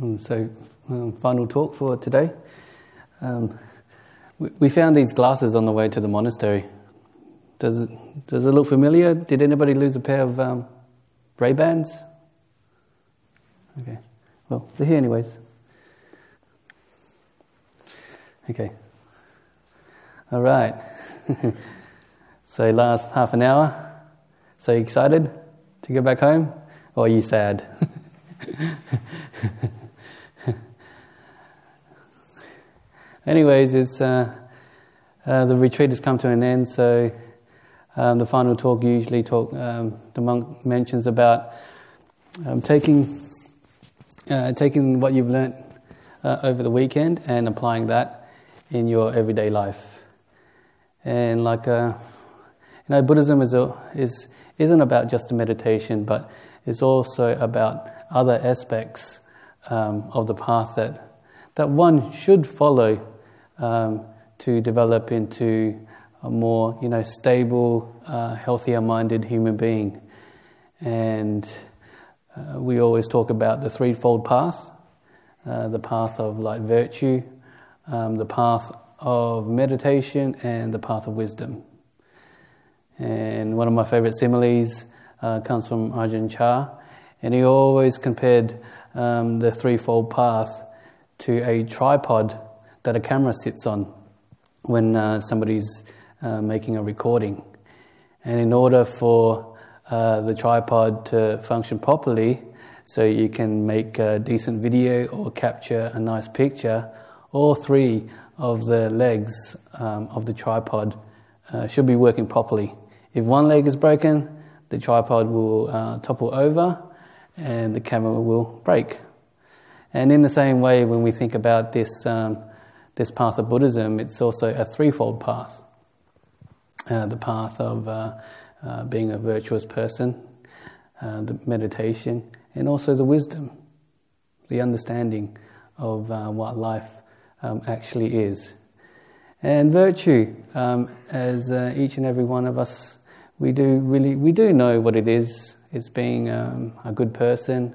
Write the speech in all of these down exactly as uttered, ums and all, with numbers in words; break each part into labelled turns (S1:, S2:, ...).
S1: Um, so, um, final talk for today. Um, we, we found these glasses on the way to the monastery. Does it, does it look familiar? Did anybody lose a pair of um, Ray-Bans? Okay. Well, they're here anyways. Okay. All right. So last half an hour. So you excited to go back home? Or are you sad? Anyways, it's uh, uh, the retreat has come to an end. So um, the final talk usually talk. Um, the monk mentions about um, taking uh, taking what you've learnt uh, over the weekend and applying that in your everyday life. And like uh, you know, Buddhism is a, is isn't about just a meditation, but it's also about other aspects um, of the path that that one should follow um, to develop into a more, you know, stable, uh, healthier-minded human being. And uh, we always talk about the threefold path: uh, the path of like virtue, um, the path of meditation, and the path of wisdom. And one of my favorite similes uh, comes from Ajahn Chah, and he always compared um, the threefold path to a tripod that a camera sits on when uh, somebody's uh, making a recording. And in order for uh, the tripod to function properly, so you can make a decent video or capture a nice picture, all three of the legs um, of the tripod uh, should be working properly. If one leg is broken, the tripod will uh, topple over and the camera will break. And in the same way, when we think about this um, this path of Buddhism, it's also a threefold path. Uh, the path of uh, uh, being a virtuous person, uh, the meditation, and also the wisdom, the understanding of uh, what life um, actually is. And virtue, um, as uh, each and every one of us, we do really we do know what it is. It's being um, a good person.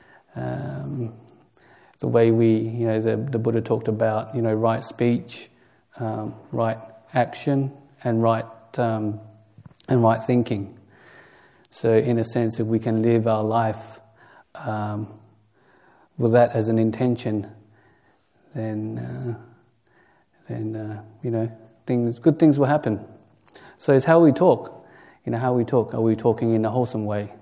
S1: Um, the way we, you know, the, the Buddha talked about, you know, right speech, um, right action, and right um, and right thinking. So, in a sense, if we can live our life um, with that as an intention, then uh, then uh, you know, things good things will happen. So it's how we talk. You know, how we talk. Are we talking in a wholesome way?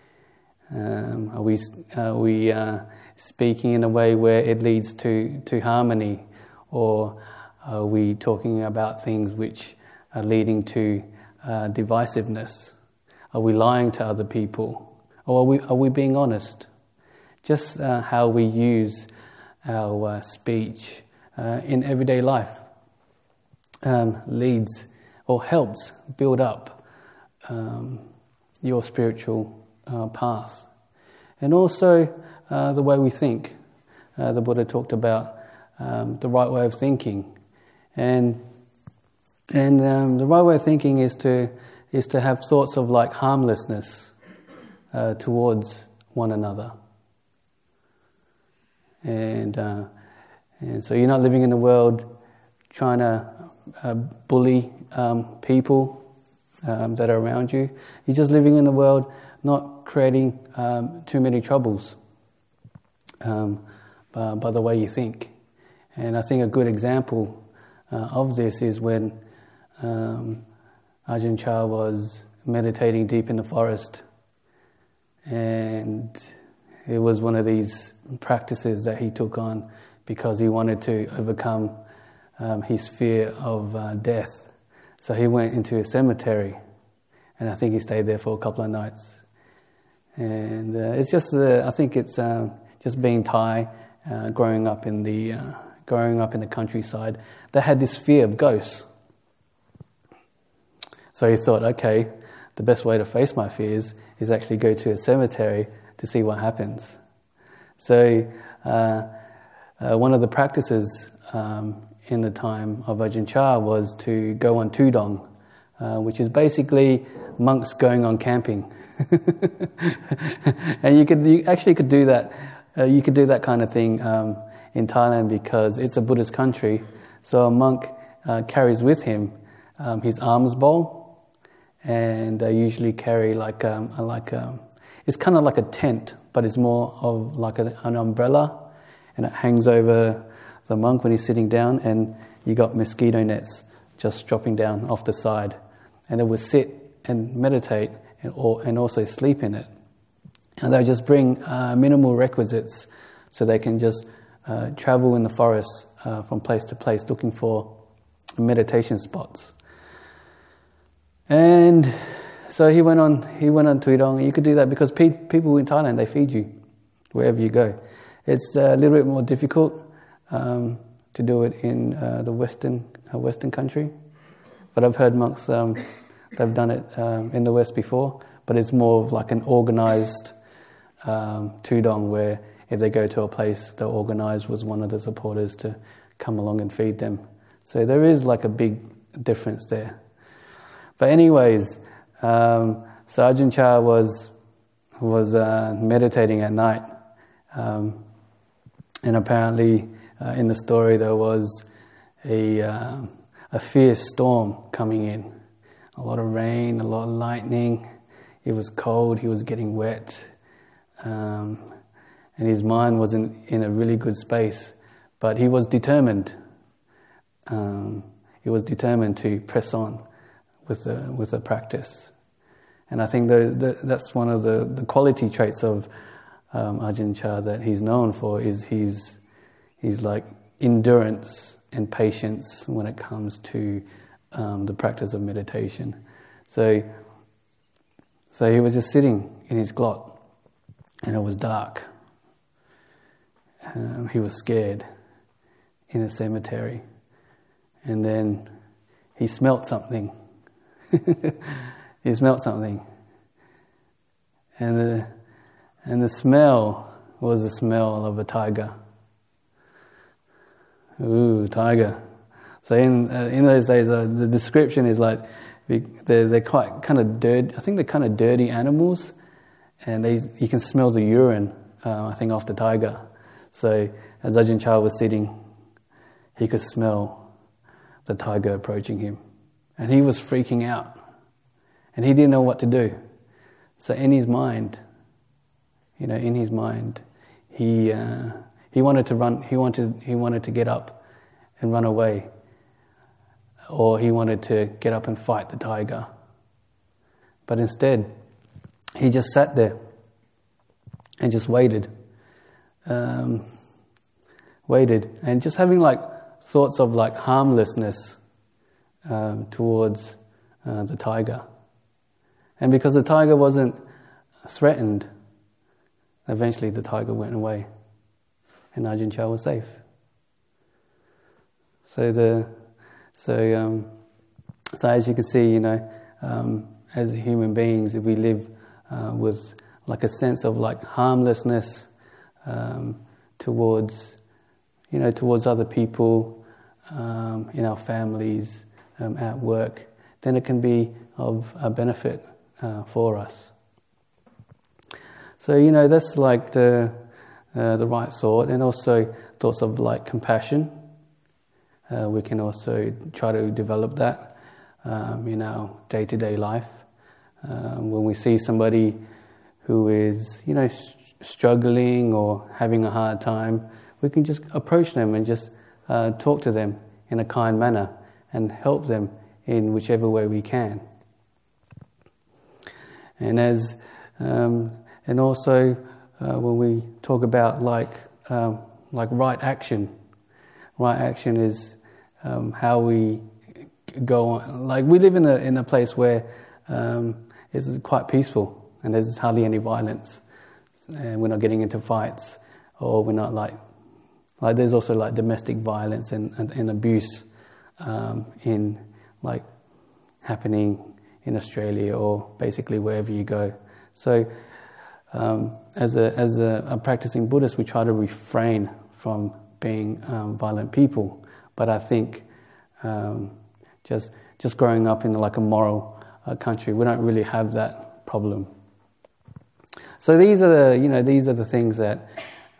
S1: Um, are we are we uh, speaking in a way where it leads to, to harmony, or are we talking about things which are leading to uh, divisiveness? Are we lying to other people, or are we are we being honest? Just uh, how we use our uh, speech uh, in everyday life um, leads or helps build up Um, your spiritual uh, path. And also uh, the way we think. Uh, the Buddha talked about um, the right way of thinking. And and um, the right way of thinking is to is to have thoughts of like harmlessness uh, towards one another. And uh, and so you're not living in the world trying to uh, bully um, people Um, that are around you. You're just living in the world, not creating um, too many troubles um, by, by the way you think. And I think a good example uh, of this is when um, Ajahn Chah was meditating deep in the forest, and it was one of these practices that he took on because he wanted to overcome um, his fear of uh, death. So he went into a cemetery, and I think he stayed there for a couple of nights. And uh, it's just, uh, I think it's uh, just being Thai, uh, growing up in the uh, growing up in the countryside, that had this fear of ghosts. So he thought, okay, the best way to face my fears is actually go to a cemetery to see what happens. So uh, uh, one of the practices Um, in the time of Ajahn Chah was to go on tudong, uh, which is basically monks going on camping. And you could you actually could do that uh, you could do that kind of thing um, in Thailand because it's a Buddhist country. So a monk uh, carries with him um, his alms bowl, and they usually carry like um, a, like a, it's kind of like a tent, but it's more of like a, an umbrella, and it hangs over the monk when he's sitting down, and you got mosquito nets just dropping down off the side, and they would sit and meditate and, or, and also sleep in it. And they'll just bring uh, minimal requisites so they can just uh, travel in the forest uh, from place to place looking for meditation spots. And so he went on he went on Tuidong. You could do that because pe- people in Thailand, they feed you wherever you go. It's a little bit more difficult um, to do it in uh, the Western uh, Western country. But I've heard monks, um, they've done it um, in the West before, but it's more of like an organized um, Tudong where if they go to a place, they'll organize with one of the supporters to come along and feed them. So there is like a big difference there. But anyways, um, so Ajahn Chah was, was uh, meditating at night. Um, and apparently uh, in the story there was a, uh, a fierce storm coming in. A lot of rain, a lot of lightning. It was cold, he was getting wet. Um, and his mind wasn't in a really good space. But he was determined. Um, he was determined to press on with the, with the practice. And I think the, the, that's one of the, the quality traits of um, Ajahn Chah that he's known for is he's, he's like endurance and patience when it comes to um, the practice of meditation. So, so he was just sitting in his glot and it was dark. Um, he was scared in a cemetery. And then he smelt something. He smelt something. And the, and the smell was the smell of a tiger. Ooh, tiger. So in uh, in those days, uh, the description is like, they're, they're quite kind of dirty, I think they're kind of dirty animals. And they you can smell the urine, uh, I think, off the tiger. So as Ajahn Chah was sitting, he could smell the tiger approaching him. And he was freaking out. And he didn't know what to do. So in his mind, you know, in his mind, he uh, he wanted to run. He wanted he wanted to get up and run away, or he wanted to get up and fight the tiger. But instead, he just sat there and just waited, um, waited, and just having like thoughts of like harmlessness um, towards uh, the tiger. And because the tiger wasn't threatened, eventually the tiger went away and Ajahn Chah was safe. So the so um, so as you can see, you know, um, as human beings, if we live uh, with like a sense of like harmlessness um, towards, you know, towards other people, um, in our families, um, at work, then it can be of a benefit uh, for us. So, you know, that's like the uh, the right thought, and also thoughts of like compassion. Uh, we can also try to develop that um, in our day-to-day life. Um, when we see somebody who is, you know, st- struggling or having a hard time, we can just approach them and just uh, talk to them in a kind manner and help them in whichever way we can. And as um, and also uh, when we talk about like um, like right action, right action is um, how we go on. Like we live in a in a place where um, it's quite peaceful and there's hardly any violence, and we're not getting into fights, or we're not like like there's also like domestic violence and and, and abuse um, in like happening in Australia or basically wherever you go. So um, as a as a, a practicing Buddhist, we try to refrain from being um, violent people. But I think um, just just growing up in like a moral uh, country, we don't really have that problem. So these are the you know these are the things that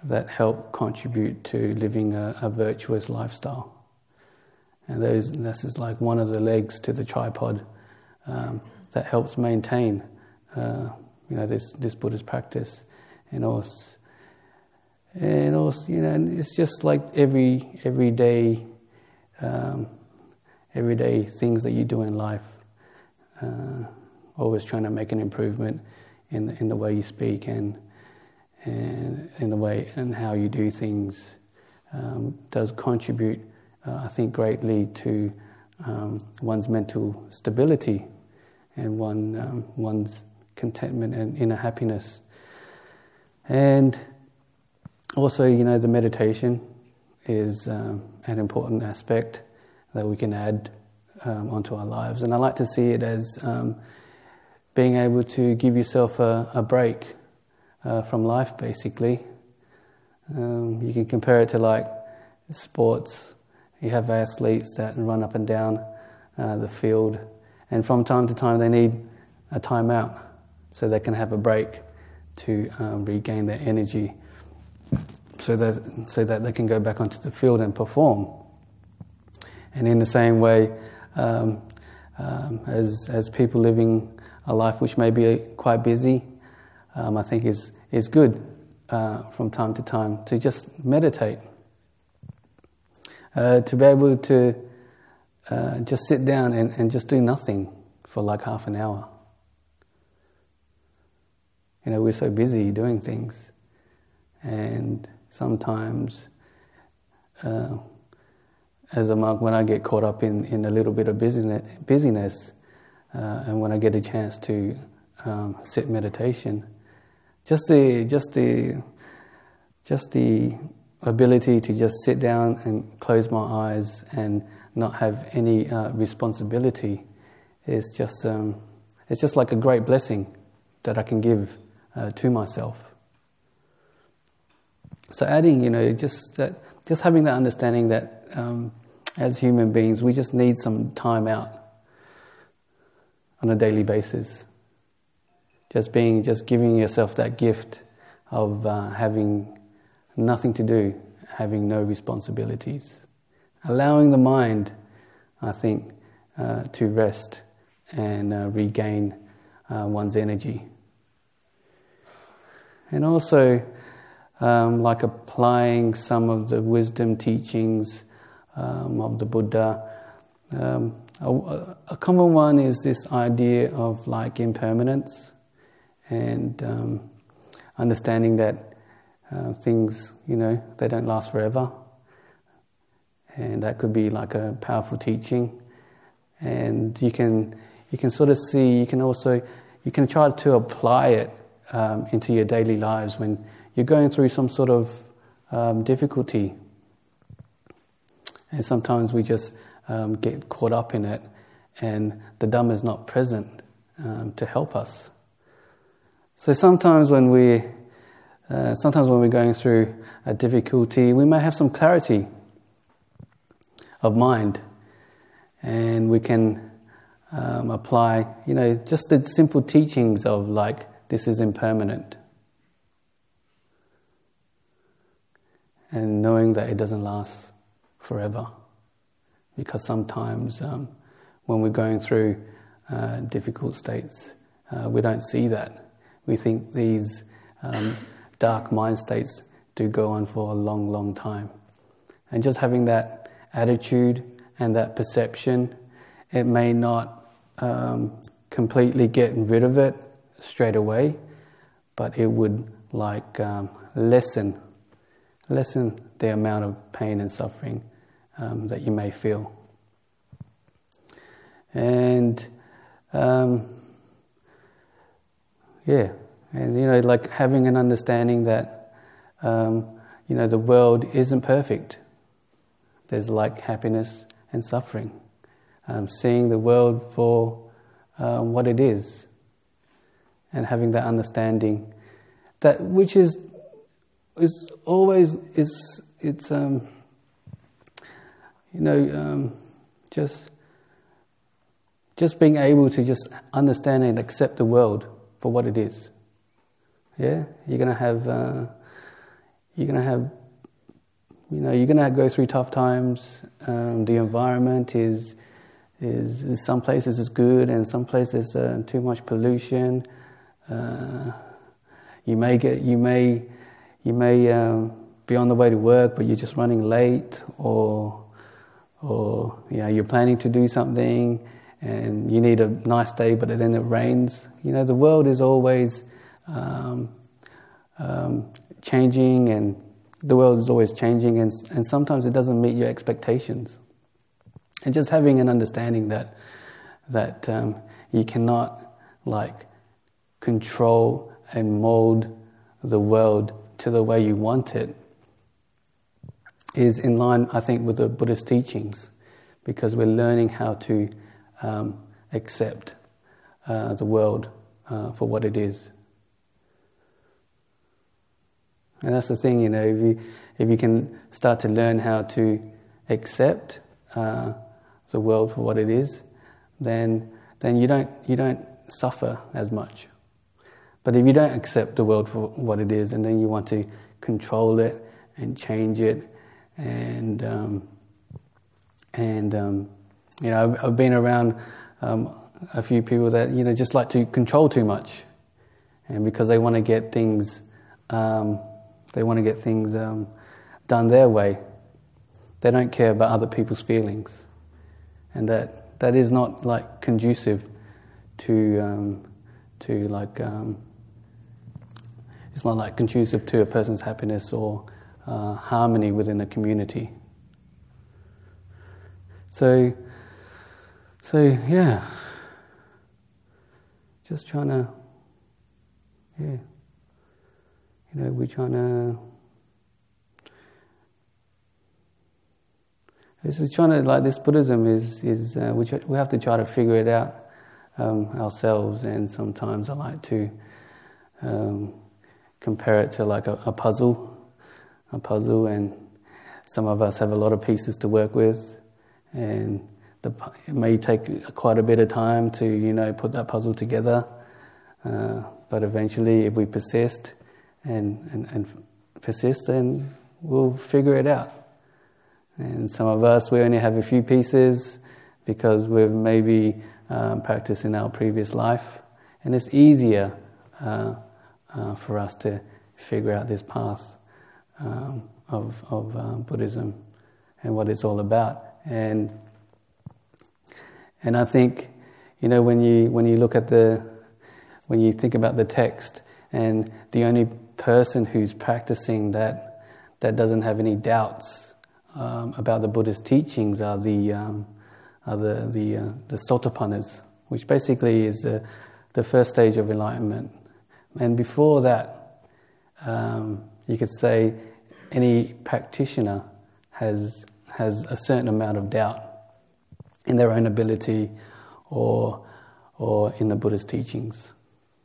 S1: that help contribute to living a, a virtuous lifestyle. And those, this is like one of the legs to the tripod um, that helps maintain, uh, you know, this this Buddhist practice. And also, and also, you know, it's just like every everyday, um, everyday things that you do in life. Uh, always trying to make an improvement in in the way you speak and and in the way and how you do things um, does contribute. Uh, I think greatly to um, one's mental stability and one um, one's contentment and inner happiness. And also, you know, the meditation is um, an important aspect that we can add um, onto our lives. And I like to see it as um, being able to give yourself a, a break uh, from life, basically. Um, you can compare it to like sports. You have athletes that run up and down uh, the field, and from time to time they need a timeout so they can have a break to um, regain their energy, so that so that they can go back onto the field and perform. And in the same way, um, um, as as people living a life which may be quite busy, um, I think is is good uh, from time to time to just meditate. Uh, to be able to uh, just sit down and, and just do nothing for like half an hour. You know, we're so busy doing things, and sometimes uh, as a monk, when I get caught up in, in a little bit of busyness, busyness uh, and when I get a chance to um, sit meditation, just the just the just the ability to just sit down and close my eyes and not have any uh, responsibility is just um, it's just like a great blessing that I can give uh, to myself. So adding, you know, just that, just having that understanding that um, as human beings we just need some time out on a daily basis. Just being, just giving yourself that gift of uh, having nothing to do, having no responsibilities. Allowing the mind, I think, uh, to rest and uh, regain uh, one's energy. And also, um, like applying some of the wisdom teachings um, of the Buddha. Um, a, a common one is this idea of like impermanence and um, understanding that Uh, things, you know, they don't last forever, and that could be like a powerful teaching. And you can, you can sort of see, you can also, you can try to apply it um, into your daily lives when you're going through some sort of um, difficulty. And sometimes we just um, get caught up in it, and the Dhamma is not present um, to help us. So sometimes when we Uh, sometimes when we're going through a difficulty, we may have some clarity of mind, and we can um, apply, you know, just the simple teachings of like, this is impermanent, and knowing that it doesn't last forever, because sometimes um, when we're going through uh, difficult states, uh, we don't see that. We think these um, dark mind states do go on for a long, long time. And just having that attitude and that perception, it may not um, completely get rid of it straight away, but it would like um, lessen, lessen the amount of pain and suffering um, that you may feel. And um, yeah. And, you know, like having an understanding that, um, you know, the world isn't perfect. There's like happiness and suffering. Um, seeing the world for um, what it is. And having that understanding that, which is, is always, is, it's, um, you know, um, just, just being able to just understand and accept the world for what it is. Yeah, you're gonna have uh, you're going to have, you know, you're going to go through tough times. Um, the environment is, is, is some places is good, and some places uh, too much pollution. Uh, you may get, you may, you may um, be on the way to work, but you're just running late, or, or you know, you're planning to do something, and you need a nice day, but then it rains. You know, the world is always um, um, changing, and the world is always changing, and and sometimes it doesn't meet your expectations. And just having an understanding that that um, you cannot like control and mold the world to the way you want it is in line, I think, with the Buddhist teachings, because we're learning how to um, accept uh, the world uh, for what it is. And that's the thing, you know, if you if you can start to learn how to accept uh, the world for what it is, then then you don't you don't suffer as much. But if you don't accept the world for what it is, and then you want to control it and change it, and um, and um, you know, I've, I've been around um, a few people that, you know, just like to control too much, and because they want to get things. Um, They want to get things um, done their way. They don't care about other people's feelings, and that that is not like conducive to um, to like um, it's not like conducive to a person's happiness or uh, harmony within a community. So, so yeah, just trying to, yeah. You know, we're trying to. This is trying to like this Buddhism is is uh, we we have to try to figure it out um, ourselves, and sometimes I like to um, compare it to like a, a puzzle, a puzzle, and some of us have a lot of pieces to work with, and the, it may take quite a bit of time to, you know, put that puzzle together, uh, but eventually, if we persist. And, and, and persist, and we'll figure it out. And some of us, we only have a few pieces because we've maybe um, practiced in our previous life, and it's easier uh, uh, for us to figure out this path um, of, of uh, Buddhism and what it's all about. And and I think, you know, when you when you look at the when you think about the text, and the only person who's practicing that that doesn't have any doubts um, about the Buddhist teachings are the um, are the the, uh, the Sotapannas, which basically is uh, the first stage of enlightenment. And before that, um, you could say any practitioner has has a certain amount of doubt in their own ability or or in the Buddhist teachings.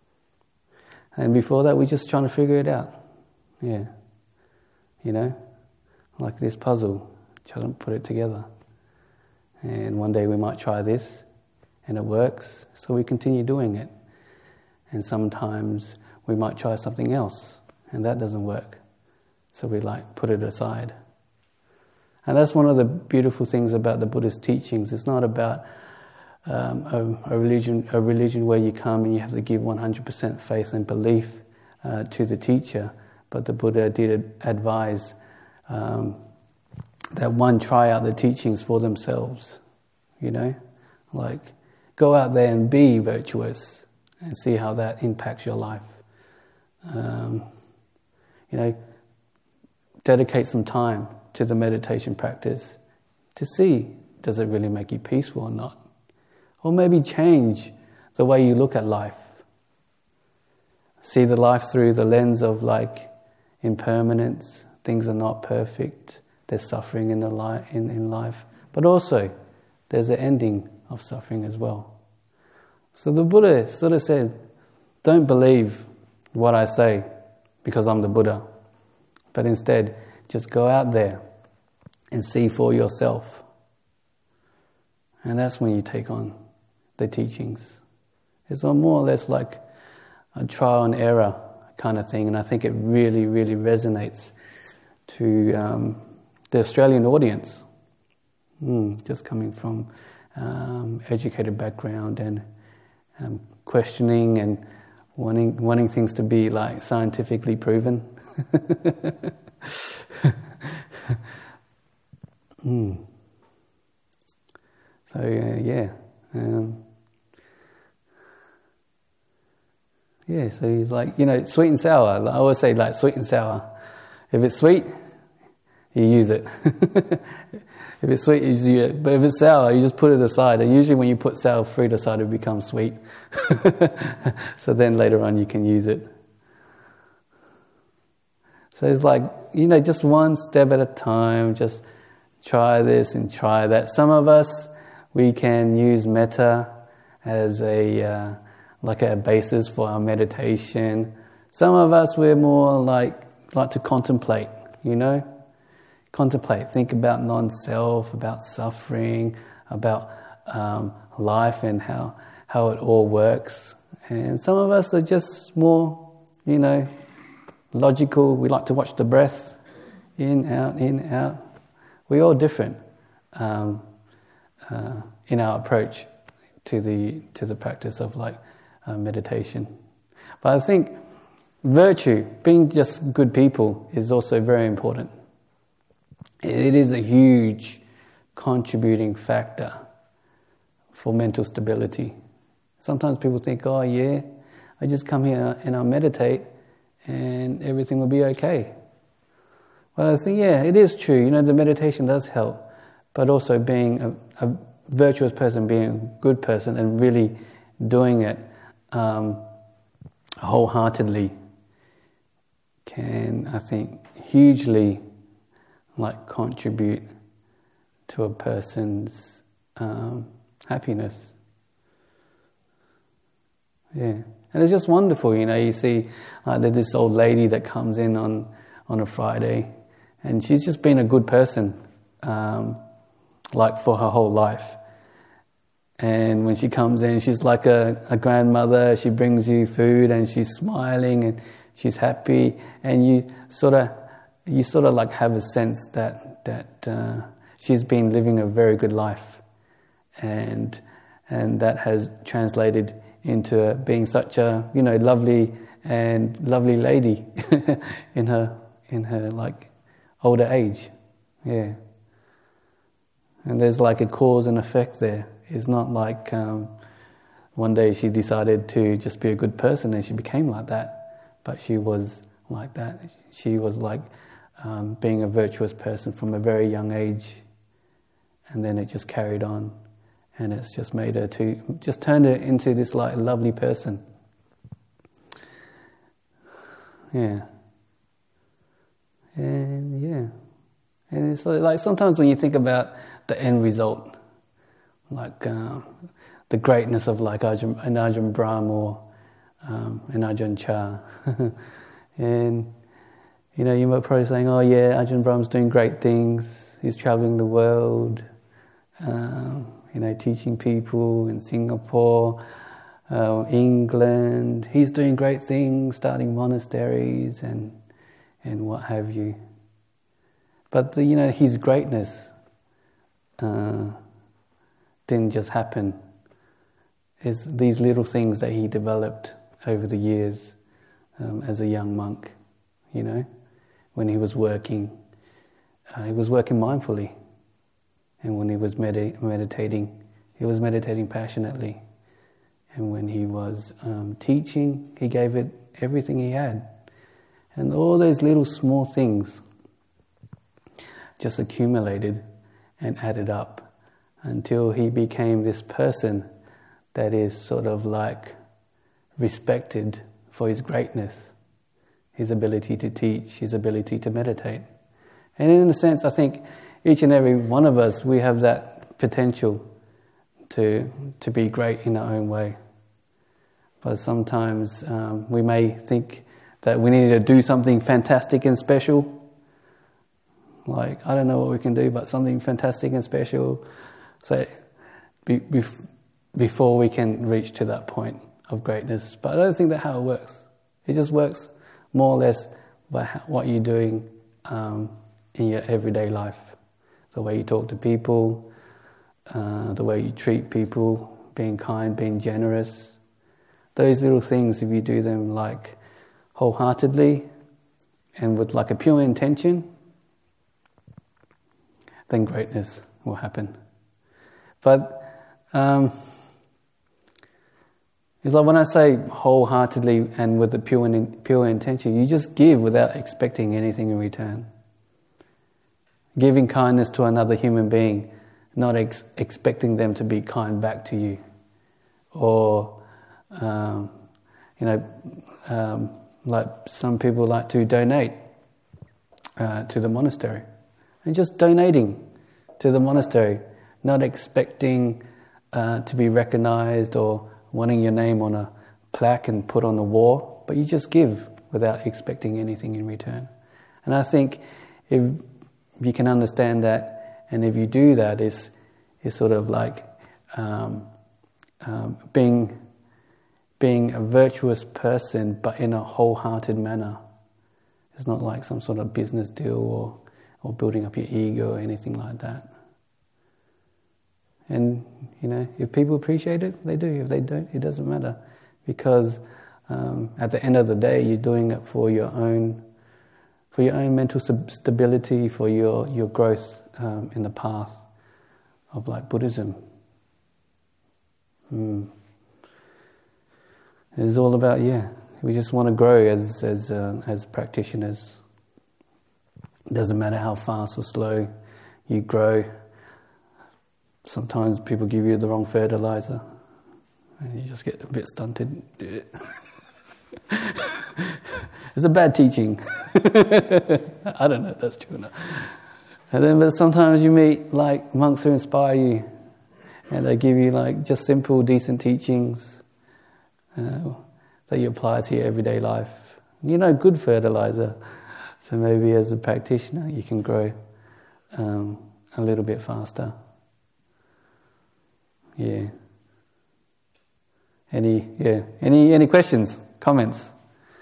S1: And before that, we're just trying to figure it out. Yeah. You know? Like this puzzle, trying to put it together. And one day we might try this, and it works, so we continue doing it. And sometimes we might try something else, and that doesn't work. So we like put it aside. And that's one of the beautiful things about the Buddhist teachings. It's not about Um, a, a religion, a religion where you come and you have to give one hundred percent faith and belief uh, to the teacher. But the Buddha did advise um, that one try out the teachings for themselves. You know, like go out there and be virtuous and see how that impacts your life. Um, you know, dedicate some time to the meditation practice to see, does it really make you peaceful or not? Or maybe change the way you look at life. See the life through the lens of like impermanence. Things are not perfect. There's suffering in the li- in, in life. But also, there's an ending of suffering as well. So the Buddha sort of said, don't believe what I say because I'm the Buddha. But instead, just go out there and see for yourself. And that's when you take on the teachings. It's more or less like a trial and error kind of thing, and I think it really, really resonates to um, the Australian audience, mm, just coming from um, educated background and um, questioning and wanting wanting things to be like scientifically proven. mm. So uh, yeah. Um, Yeah, so he's like, you know, sweet and sour. I always say like sweet and sour. If it's sweet, you use it. If it's sweet, you use it. But if it's sour, you just put it aside. And usually when you put sour fruit aside, it becomes sweet. So then later on you can use it. So it's like, you know, just one step at a time. Just try this and try that. Some of us, we can use metta as a... Uh, like a basis for our meditation. Some of us, we're more like like to contemplate, you know? Contemplate, think about non-self, about suffering, about um, life and how, how it all works. And some of us are just more, you know, logical. We like to watch the breath, in, out, in, out. We're all different um, uh, in our approach to the to the practice of like Uh, meditation. But I think virtue, being just good people, is also very important. It is a huge contributing factor for mental stability. Sometimes people think, oh yeah, I just come here and I meditate and everything will be okay. But I think, yeah, it is true. You know, the meditation does help. But also being a, a virtuous person, being a good person and really doing it Um, wholeheartedly can, I think, hugely like contribute to a person's um, happiness. Yeah, and it's just wonderful, you know. You see, uh, there's this old lady that comes in on on a Friday, and she's just been a good person, um, like for her whole life. And when she comes in, she's like a, a grandmother. She brings you food, and she's smiling, and she's happy. And you sort of, you sort of like have a sense that that uh, she's been living a very good life, and and that has translated into being such a, you know, lovely and lovely lady in her in her like older age. Yeah. And there's like a cause and effect there. It's not like um, one day she decided to just be a good person and she became like that, but she was like that. She was like um, being a virtuous person from a very young age, and then it just carried on, and it's just made her to, just turned her into this like lovely person. Yeah. And yeah. And it's like, like sometimes when you think about the end result, like uh, the greatness of like Ajahn, an Ajahn Brahm or um, an Ajahn Chah. And, you know, you might probably saying, oh yeah, Ajahn Brahm's doing great things. He's travelling the world, um, you know, teaching people in Singapore, uh, England. He's doing great things, starting monasteries and and what have you. But, the, you know, his greatness uh, didn't just happen. It's these little things that he developed over the years um, as a young monk, you know, when he was working. Uh, he was working mindfully. And when he was med- meditating, he was meditating passionately. And when he was um, teaching, he gave it everything he had. And all those little small things just accumulated and added up until he became this person that is sort of like respected for his greatness, his ability to teach, his ability to meditate. And in a sense, I think each and every one of us, we have that potential to to be great in our own way. But sometimes um, we may think that we need to do something fantastic and special. Like, I don't know what we can do, but something fantastic and special. So be, be, before we can reach to that point of greatness. But I don't think that's how it works. It just works more or less by how, what you're doing um, in your everyday life. The way you talk to people, uh, the way you treat people, being kind, being generous. Those little things, if you do them like wholeheartedly and with like a pure intention, then greatness will happen. But um, it's like when I say wholeheartedly and with a pure, pure intention, you just give without expecting anything in return. Giving kindness to another human being, not ex- expecting them to be kind back to you. Or, um, you know, um, like some people like to donate uh, to the monastery. And just donating to the monastery, not expecting uh, to be recognized or wanting your name on a plaque and put on the wall, but you just give without expecting anything in return. And I think if you can understand that, and if you do that, it's, it's sort of like um, um, being being a virtuous person, but in a wholehearted manner. It's not like some sort of business deal or or building up your ego or anything like that. And, you know, if people appreciate it, they do. If they don't, it doesn't matter. Because um, at the end of the day, you're doing it for your own for your own mental stability, for your, your growth um, in the path of like Buddhism. Hmm. It's all about, yeah, we just want to grow as as uh, as practitioners. It doesn't matter how fast or slow you grow. Sometimes people give you the wrong fertilizer and you just get a bit stunted. It's a bad teaching. I don't know if that's true or not. And then, but sometimes you meet like monks who inspire you, and they give you like just simple, decent teachings uh, that you apply to your everyday life. You know, good fertilizer. So maybe as a practitioner, you can grow um, a little bit faster. Yeah. Any yeah. Any any questions, comments?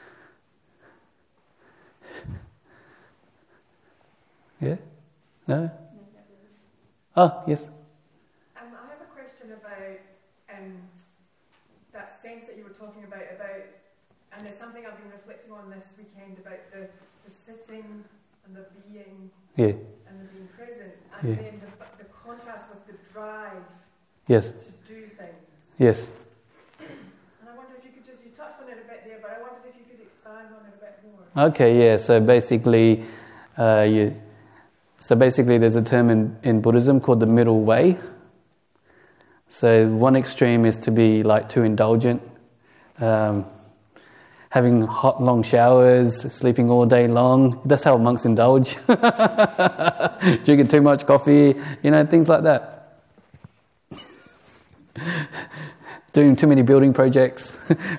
S1: Yeah? No? Oh, yes.
S2: Um, I have a question about um, that sense that you were talking about, about, and it's something I've been reflecting on this weekend, about the, the sitting and the being
S1: yeah.
S2: and the being present, and
S1: yeah.
S2: then the, the contrast with the drive
S1: yes.
S2: to do things.
S1: Yes.
S2: And I wonder if you could just, you touched on it a bit there, but I wondered if you could expand on it a bit more.
S1: Okay, yeah, so basically, uh, you... So basically there's a term in, in Buddhism called the middle way. So one extreme is to be like too indulgent, um, having hot long showers, sleeping all day long. That's how monks indulge. Drinking too much coffee, you know, things like that. Doing too many building projects.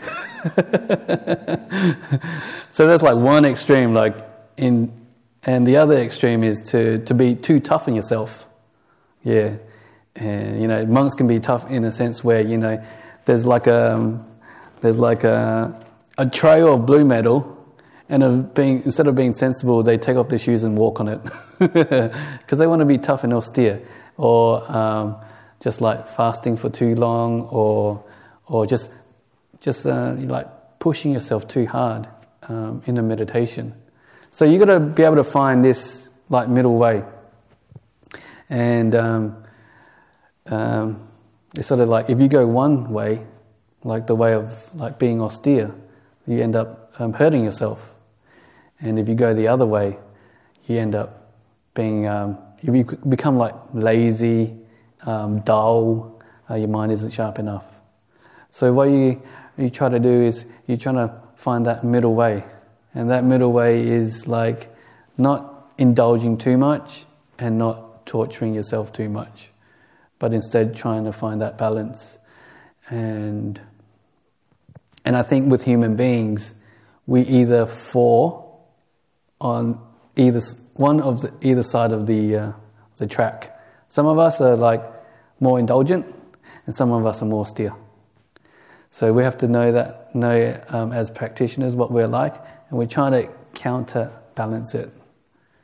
S1: So that's like one extreme, like in... And the other extreme is to, to be too tough on yourself. Yeah. And, you know, monks can be tough in a sense where, you know, there's like a, um, there's like a, a trail of blue metal, and of being, instead of being sensible, they take off their shoes and walk on it. Because they want to be tough and austere. Or um, just like fasting for too long, or or just, just uh, like pushing yourself too hard um, in a meditation. So you've got to be able to find this like middle way, and um, um, it's sort of like if you go one way, like the way of like being austere, you end up um, hurting yourself, and if you go the other way, you end up being um, you become like lazy, um, dull. Uh, your mind isn't sharp enough. So what you you try to do is you're trying to find that middle way. And that middle way is like not indulging too much and not torturing yourself too much, but instead trying to find that balance. And and I think with human beings, we either fall on either one of the either side of the uh, the track. Some of us are like more indulgent, and some of us are more austere. So we have to know that know um, as practitioners what we're like. And we're trying to counterbalance it.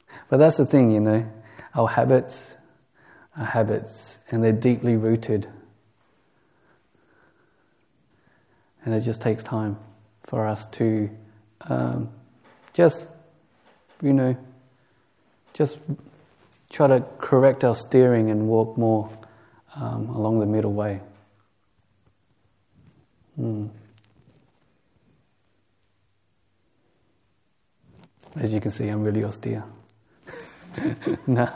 S1: But that's the thing, you know, our habits are habits, and they're deeply rooted. And it just takes time for us to um, just, you know, just try to correct our steering and walk more um, along the middle way. Mm. As you can see, I'm really austere. No.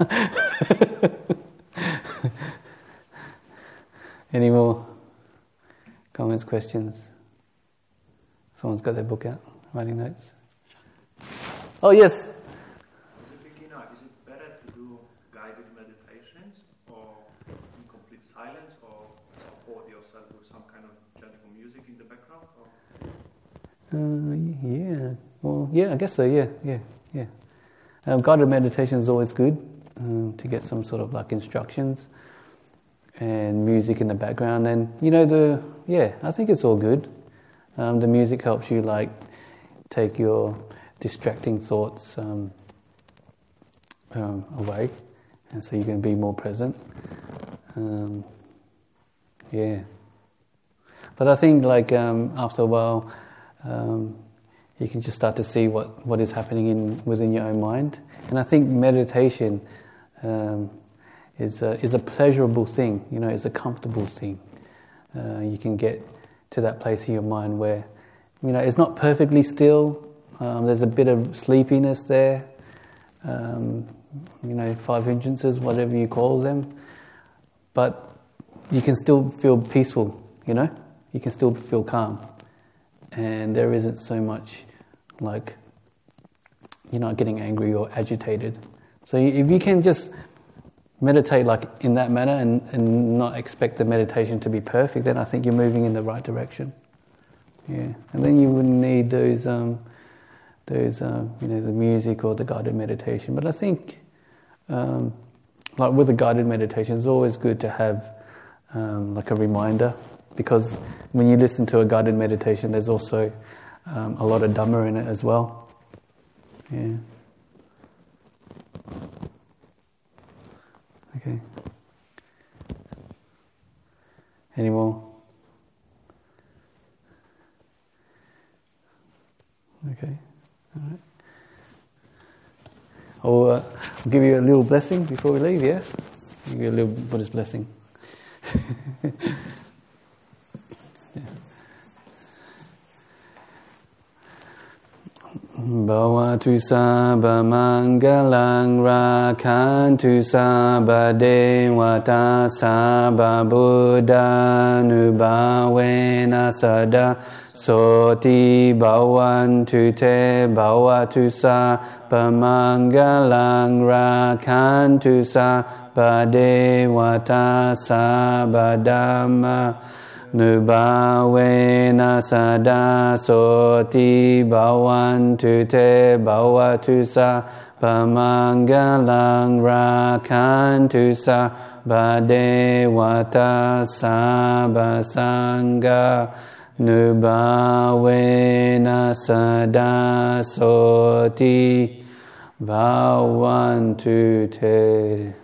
S1: Any more comments, questions? Someone's got their book out, writing notes. Oh, yes.
S3: As a beginner, is it better to do guided meditations or in complete silence, or support yourself with some kind of gentle music in the background? Or?
S1: Uh, yeah. Well, yeah, I guess so. Yeah, yeah, yeah. Um, guided meditation is always good um, to get some sort of like instructions and music in the background. And you know, the yeah, I think it's all good. Um, the music helps you like take your distracting thoughts um, um, away, and so you can be more present. Um, yeah, but I think like um, after a while, um, you can just start to see what, what is happening in within your own mind. And I think meditation um, is a, is a pleasurable thing. You know, it's a comfortable thing. Uh, you can get to that place in your mind where, you know, it's not perfectly still. Um, there's a bit of sleepiness there. Um, you know, five hindrances, whatever you call them. But you can still feel peaceful, you know? You can still feel calm. And there isn't so much like you're not getting angry or agitated. So if you can just meditate like in that manner and, and not expect the meditation to be perfect, then I think you're moving in the right direction. Yeah, and then you wouldn't need those, um, those, uh, you know, the music or the guided meditation. But I think, um, like with the guided meditation, it's always good to have um, like a reminder, because when you listen to a guided meditation, there's also um, a lot of Dhamma in it as well. Yeah. Okay. Any more? Okay. All right. I'll, uh, I'll give you a little blessing before we leave, yeah? I'll give you a little Buddhist blessing. Bhavatu sabba mangalang rakhantu sabba devata sabba buddhanubhavena sada soti bhavantu te bhavatu sabba mangalang rakhantu sabba devata sabba dhamma Nubhavena sada soti bhavantu te bhavatu sabba mangalang rakhantu sabba devata sabba sangha Nubhavena sada soti bhavantu te.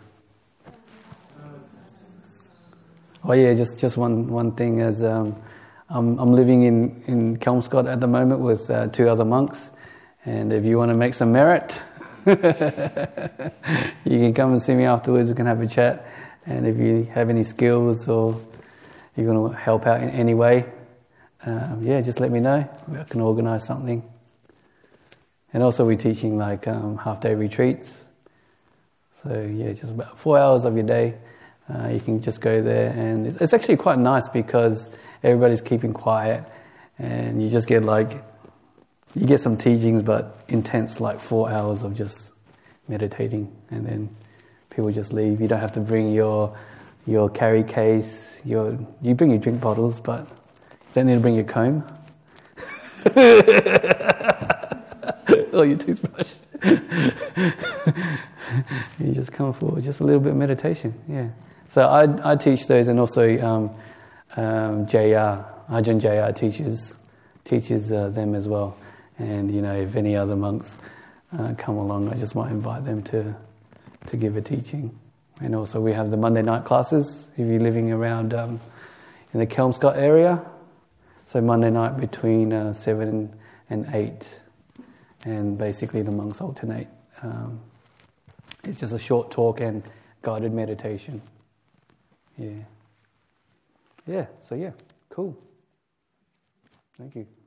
S1: Oh yeah, just, just one, one thing is um, I'm, I'm living in, in Kelmscott at the moment with uh, two other monks, and if you want to make some merit, you can come and see me afterwards, we can have a chat, and if you have any skills or you're going to help out in any way, um, yeah, just let me know, I can organise something. And also we're teaching like um, half-day retreats, so yeah, just about four hours of your day. Uh, you can just go there, and it's, it's actually quite nice because everybody's keeping quiet, and you just get like, you get some teachings, but intense like four hours of just meditating, and then people just leave. You don't have to bring your your carry case. Your you bring your drink bottles, but you don't need to bring your comb or your toothbrush. You just come forward, just a little bit of meditation, yeah. So I, I teach those, and also um, um, J R, Ajahn J R teaches teaches uh, them as well. And you know, if any other monks uh, come along, I just might invite them to to give a teaching. And also we have the Monday night classes if you're living around um, in the Kelmscott area. So Monday night between uh, seven and eight, and basically the monks alternate. Um, it's just a short talk and guided meditation. Yeah. Yeah, so yeah, cool. Thank you.